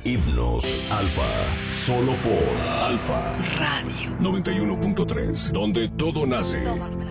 Himnos Alfa, solo por Alfa Radio 91.3, donde todo nace.